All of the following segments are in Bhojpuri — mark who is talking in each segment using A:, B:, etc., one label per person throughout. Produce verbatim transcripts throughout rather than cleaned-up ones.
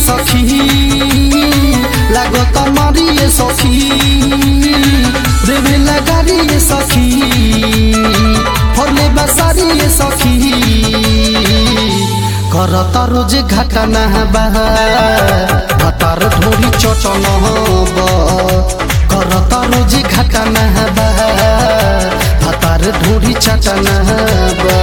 A: सखी लागत मारिए सखी देवे लगारिए सखी फरले बसारिए सखी करता रोज घटना बा भातार ढोरी चटन बा करता रोज घटना बा भातार ढोरी चटन बा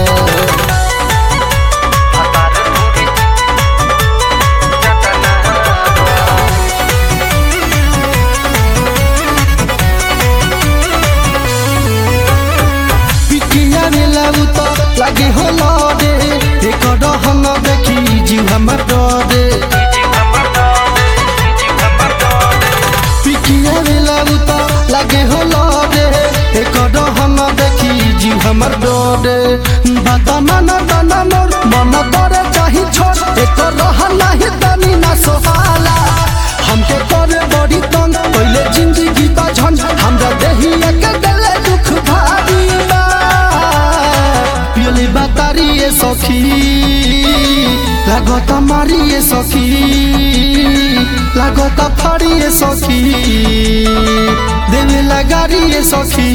A: लगे हो लड़े एक डहन देखी जीव हमर डरे पिकिया मिलाउता लगे हो लड़े एक डहन देखी जीव हमर डरे बात मन तन मोर मन करे चाही छोड़ एक रहन नहीं तनी ना सोहाला हमके करे बड़ी तंग पहले जिंदगी ता झंझ हमरा देही एक गले दुख भारी बतारिए सखी लागत मारिए सखी लागत फाड़िए सखी देवे लगारिए सखी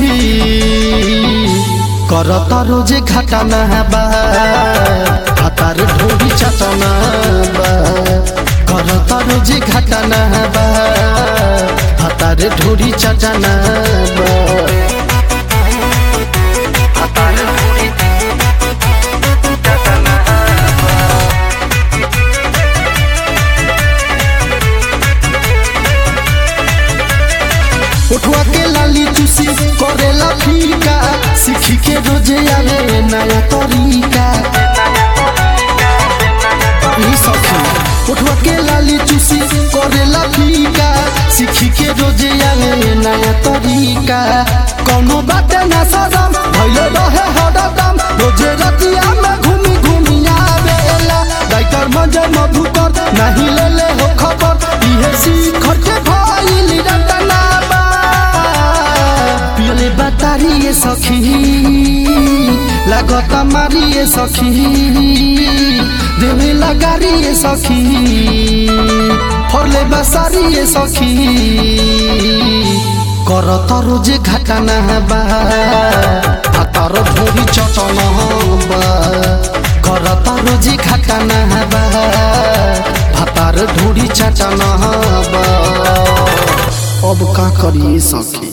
A: करता रोजे घटना बा भातार ढोरी चटना बा करता रोजे घटना बा भातार ढोरी चटना बा उठवा के लाली चूसी करेला फीका सीखी के रोजे आवे नया तरीका उठवा के लाली चूसी करेला फीका सीखी के रोजे आवे नया तरीका कोनो बात ना सदम भइले रहे हरदम रोजे रतिया में घूमी घूमी आवेला डाइटर मंजे मधुकर नहीं ले ले हो खबर इहे सीखर के भइली रटना बतारिए सखी लागत मारिए सखी देवे लगारिए सखी फरले बसारिए सखी करता रोजे घटना बा भातार ढोरी चटन बा करता रोजे घटना बा भातार ढोरी चटन बा अब का करिए सखी।